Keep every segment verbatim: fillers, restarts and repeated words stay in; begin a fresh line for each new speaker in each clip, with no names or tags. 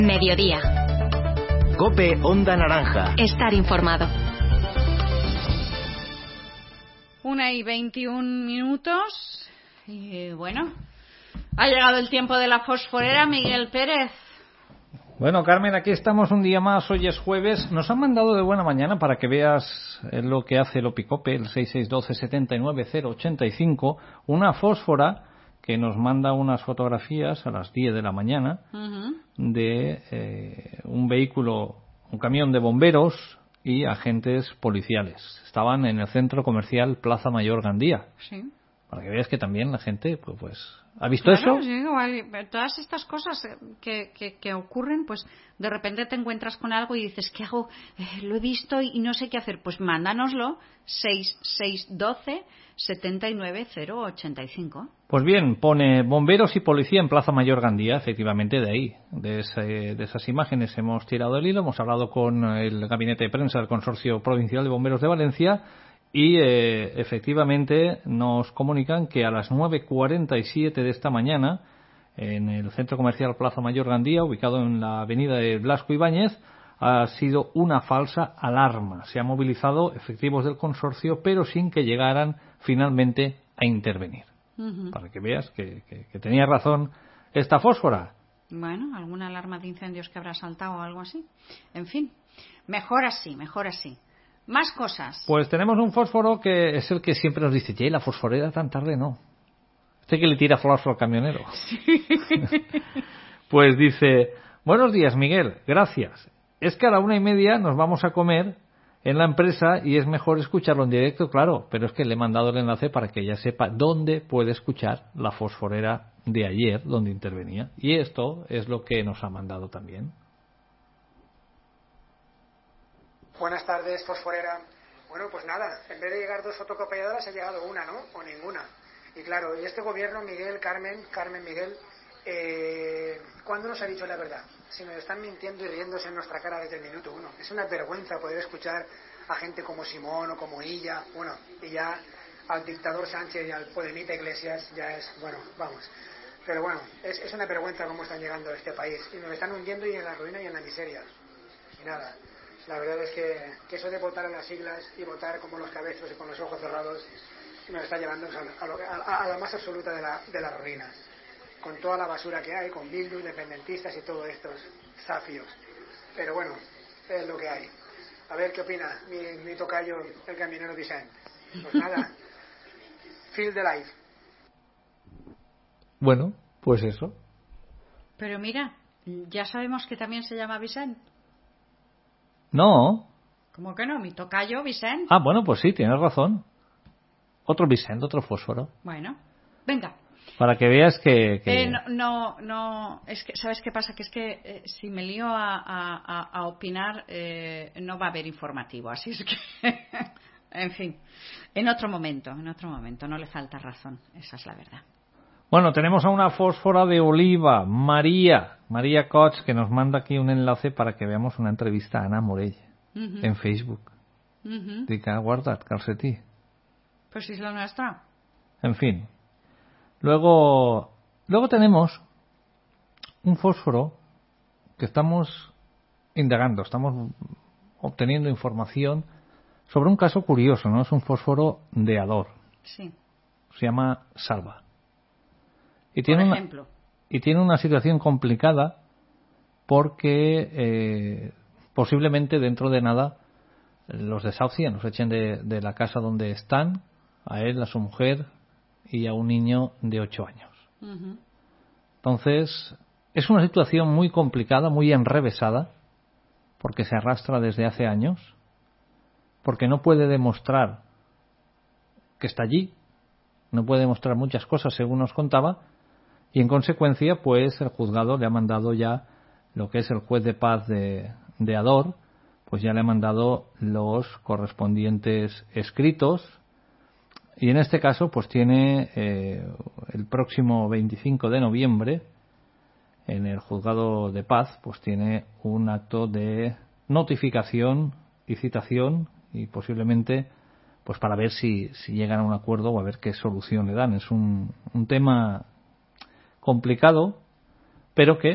Mediodía.
COPE Onda Naranja.
Estar informado.
Una y veintiún minutos. Y bueno, ha llegado el tiempo de la fosforera. Miguel Pérez.
Bueno, Carmen, aquí estamos un día más. Hoy es jueves. Nos han mandado de buena mañana para que veas lo que hace el Opicope, el seis seis uno dos, siete nueve cero ocho cinco, una fósfora que nos manda unas fotografías a las diez de la mañana uh-huh. de eh, un vehículo, un camión de bomberos y agentes policiales. Estaban en el centro comercial Plaza Mayor Gandía.
Sí. Para
que veas que también la gente pues, pues ¿ha visto
claro,
eso?
Sí, todas estas cosas que, que, que ocurren, pues de repente te encuentras con algo y dices, ¿qué hago? Eh, lo he visto y no sé qué hacer. Pues mándanoslo, seis seis uno dos, siete nueve cero ocho cinco.
Pues bien, pone bomberos y policía en Plaza Mayor Gandía, efectivamente de ahí, de, ese, de esas imágenes hemos tirado el hilo, hemos hablado con el gabinete de prensa del Consorcio Provincial de Bomberos de Valencia. Y eh, efectivamente nos comunican que a las nueve cuarenta y siete de esta mañana, en el centro comercial Plaza Mayor Gandía, ubicado en la avenida de Blasco Ibáñez, ha sido una falsa alarma. Se han movilizado efectivos del consorcio, pero sin que llegaran finalmente a intervenir. Uh-huh. Para que veas que, que, que tenía razón esta fósfora.
Bueno, alguna alarma de incendios que habrá saltado o algo así. En fin, mejor así, mejor así. Más cosas.
Pues tenemos un fósforo que es el que siempre nos dice, che, la fosforera tan tarde no. Este que le tira fósforo al camionero. Sí. Pues dice, buenos días, Miguel, gracias. Es que a la una y media nos vamos a comer en la empresa y es mejor escucharlo en directo, claro, pero es que le he mandado el enlace para que ella sepa dónde puede escuchar la fosforera de ayer, donde intervenía. Y esto es lo que nos ha mandado también.
Buenas tardes, fosforera. Bueno, pues nada, en vez de llegar dos fotocopiadoras ha llegado una, ¿no? O ninguna. Y claro, y este gobierno, Miguel, Carmen, Carmen, Miguel, eh, ¿cuándo nos ha dicho la verdad? Si nos están mintiendo y riéndose en nuestra cara desde el minuto uno. Es una vergüenza poder escuchar a gente como Simón o como Illa, bueno, y ya al dictador Sánchez y al podemita Iglesias, ya es, bueno, vamos. Pero bueno, es, es una vergüenza cómo están llegando a este país. Y nos están hundiendo y en la ruina y en la miseria. Y nada. La verdad es que, que eso de votar a las siglas y votar como los cabezos y con los ojos cerrados nos está llevando a, lo, a, a la más absoluta de la, de la ruina. Con toda la basura que hay, con Bildu, independentistas y todos estos zafios. Pero bueno, es lo que hay. A ver qué opina mi, mi tocayo, el camionero Vicente. Pues nada, feel the life.
Bueno, pues eso.
Pero mira, ya sabemos que también se llama Vicente.
No.
¿Cómo que no? Mi tocayo, Vicente.
Ah, bueno, pues sí, tienes razón. Otro Vicente, otro fósforo.
Bueno, venga.
Para que veas que... que...
Eh, no, no, no, es que, ¿sabes qué pasa? Que es que eh, si me lío a, a, a opinar, eh, no va a haber informativo. Así es que, en fin, en otro momento, en otro momento, no le falta razón. Esa es la verdad.
Bueno, tenemos a una fósfora de Oliva, María, María Koch, que nos manda aquí un enlace para que veamos una entrevista a Ana Morell uh-huh. en Facebook. Uh-huh. Dica, guardad, calcetí.
Pues si es la nuestra.
En fin. Luego, luego tenemos un fósforo que estamos indagando, estamos obteniendo información sobre un caso curioso, ¿no? Es un fósforo de Ador.
Sí.
Se llama Salva. Y tiene,
Por
una,
ejemplo.
y tiene una situación complicada porque eh, posiblemente dentro de nada los desahucien, los echen de, de la casa donde están, a él, a su mujer y a un niño de ocho años. Uh-huh. Entonces, es una situación muy complicada, muy enrevesada, porque se arrastra desde hace años, porque no puede demostrar que está allí, no puede demostrar muchas cosas según nos contaba, y en consecuencia pues el juzgado le ha mandado ya lo que es el juez de paz de, de Ador, pues ya le ha mandado los correspondientes escritos, y en este caso pues tiene eh, el próximo veinticinco de noviembre en el juzgado de paz pues tiene un acto de notificación y citación y posiblemente pues para ver si, si llegan a un acuerdo o a ver qué solución le dan. Es un, un tema complicado, pero que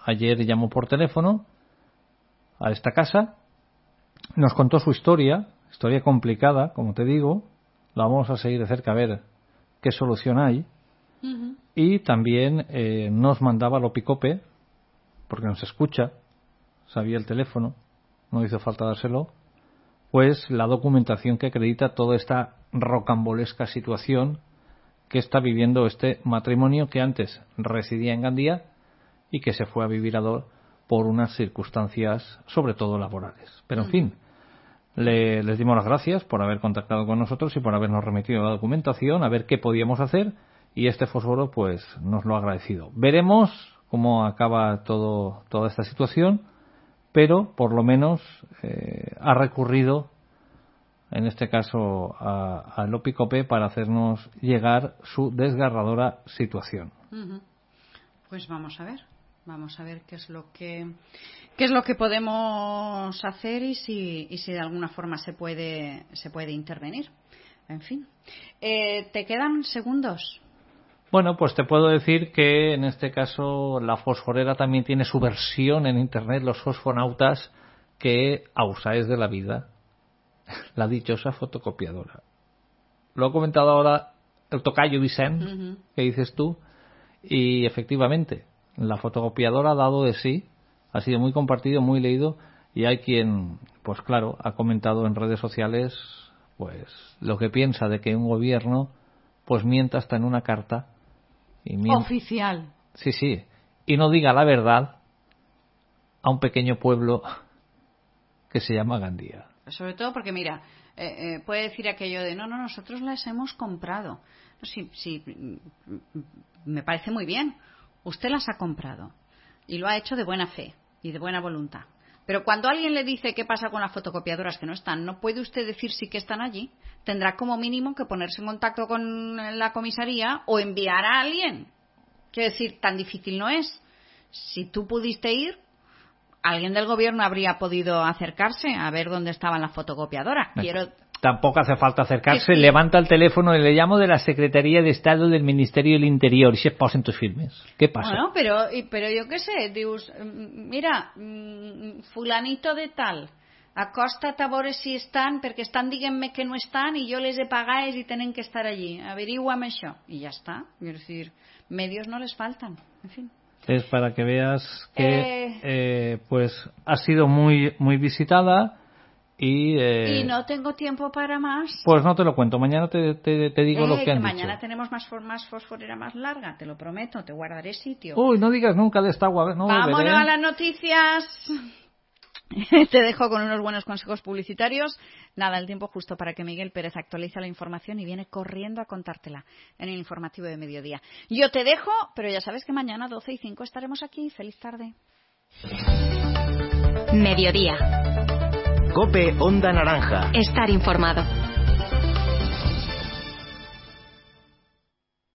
ayer llamó por teléfono a esta casa, nos contó su historia, historia complicada, como te digo, la vamos a seguir de cerca a ver qué solución hay. Uh-huh. Y también eh, nos mandaba lo picope, porque nos escucha, sabía el teléfono, no hizo falta dárselo, pues la documentación que acredita toda esta rocambolesca situación que está viviendo este matrimonio que antes residía en Gandía y que se fue a vivir a Dor por unas circunstancias sobre todo laborales. Pero en uh-huh. fin, le, les dimos las gracias por haber contactado con nosotros y por habernos remitido la documentación, a ver qué podíamos hacer, y este fósforo pues nos lo ha agradecido. Veremos cómo acaba todo toda esta situación, pero por lo menos eh, ha recurrido en este caso a, a Lopicope para hacernos llegar su desgarradora situación.
Uh-huh. Pues vamos a ver, vamos a ver qué es lo que qué es lo que podemos hacer y si y si de alguna forma se puede se puede intervenir. En fin, eh, ¿te quedan segundos?
Bueno, pues te puedo decir que en este caso la fosforera también tiene su versión en internet, los fosfonautas, que ausáis de la vida, la dichosa fotocopiadora. Lo ha comentado ahora el tocayo Vicent, uh-huh. que dices tú, y efectivamente la fotocopiadora ha dado de sí, ha sido muy compartido, muy leído, y hay quien, pues claro, ha comentado en redes sociales pues lo que piensa de que un gobierno pues mienta hasta en una carta y mienta,
oficial.
Sí, sí, y no diga la verdad a un pequeño pueblo que se llama Gandía.
Sobre todo porque, mira, eh, eh, puede decir aquello de no, no, nosotros las hemos comprado. Sí, sí, me parece muy bien. Usted las ha comprado y lo ha hecho de buena fe y de buena voluntad. Pero cuando alguien le dice qué pasa con las fotocopiadoras que no están, no puede usted decir sí que están allí. Tendrá como mínimo que ponerse en contacto con la comisaría o enviar a alguien. Quiero decir, tan difícil no es. Si tú pudiste ir, alguien del gobierno habría podido acercarse a ver dónde estaban las fotocopiadoras. Quiero...
Tampoco hace falta acercarse,
sí, sí.
Levanta el teléfono y le llamo de la Secretaría de Estado del Ministerio del Interior y se posen tus firmes. ¿Qué pasa?
Bueno, pero, pero yo qué sé, dius, mira, fulanito de tal, acosta't a veure si estan, perquè estan dient-me que no estan y yo les he pagado y tienen que estar allí. Averíguame això. Y ya está. Es decir, medios no les faltan. En fin.
Es para que veas que
eh,
eh, pues ha sido muy muy visitada y eh,
y no tengo tiempo para más.
Pues no te lo cuento, mañana te, te, te digo
eh,
lo que,
que
han
mañana
dicho.
tenemos más, más fosforera más larga, te lo prometo, te guardaré sitio.
Uy, no digas nunca de esta agua. No
Vámonos
beberé.
a las noticias. Te dejo con unos buenos consejos publicitarios. Nada, el tiempo justo para que Miguel Pérez actualice la información y viene corriendo a contártela en el informativo de mediodía. Yo te dejo, pero ya sabes que mañana doce y cinco estaremos aquí. Feliz tarde.
Mediodía. COPE Onda Naranja.
Estar informado.